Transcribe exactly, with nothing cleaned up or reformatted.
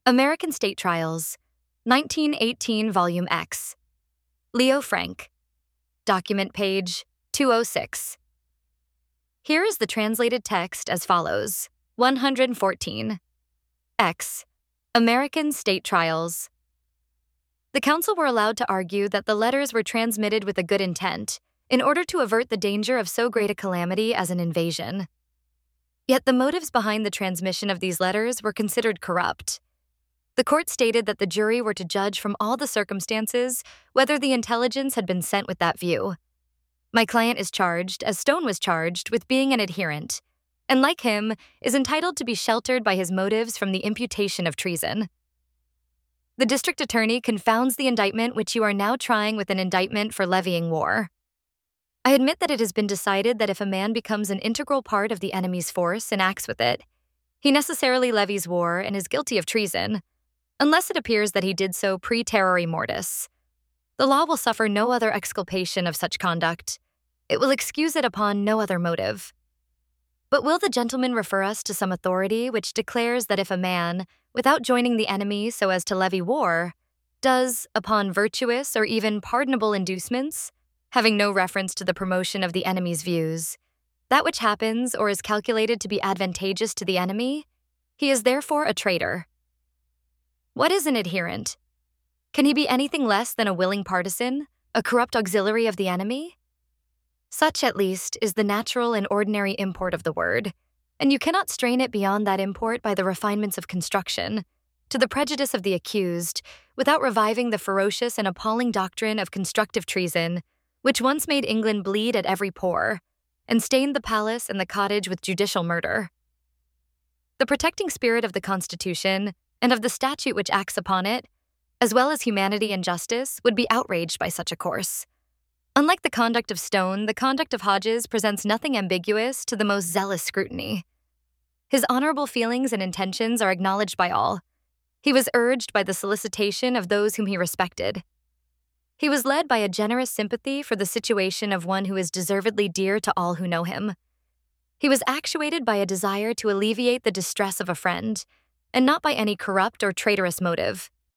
American State Trials, nineteen eighteen, Volume X. Leo Frank. Document page two oh six. Here is the translated text as follows. one hundred fourteen. X. American State Trials. The counsel were allowed to argue that the letters were transmitted with a good intent in order to avert the danger of so great a calamity as an invasion. Yet the motives behind the transmission of these letters were considered corrupt. The court stated that the jury were to judge from all the circumstances whether the intelligence had been sent with that view. My client is charged, as Stone was charged, with being an adherent, and like him, is entitled to be sheltered by his motives from the imputation of treason. The district attorney confounds the indictment which you are now trying with an indictment for levying war. I admit that it has been decided that if a man becomes an integral part of the enemy's force and acts with it, he necessarily levies war and is guilty of treason, unless it appears that he did so pre terrori mortis. The law will suffer no other exculpation of such conduct. It will excuse it upon no other motive. But will the gentleman refer us to some authority which declares that if a man, without joining the enemy so as to levy war, does, upon virtuous or even pardonable inducements, having no reference to the promotion of the enemy's views, that which happens or is calculated to be advantageous to the enemy, he is therefore a traitor? What is an adherent? Can he be anything less than a willing partisan, a corrupt auxiliary of the enemy? Such, at least, is the natural and ordinary import of the word, and you cannot strain it beyond that import by the refinements of construction, to the prejudice of the accused, without reviving the ferocious and appalling doctrine of constructive treason, which once made England bleed at every pore, and stained the palace and the cottage with judicial murder. The protecting spirit of the Constitution, and of the statute which acts upon it, as well as humanity and justice, would be outraged by such a course. Unlike the conduct of Stone, the conduct of Hodges presents nothing ambiguous to the most zealous scrutiny. His honorable feelings and intentions are acknowledged by all. He was urged by the solicitation of those whom he respected. He was led by a generous sympathy for the situation of one who is deservedly dear to all who know him. He was actuated by a desire to alleviate the distress of a friend, and not by any corrupt or traitorous motive.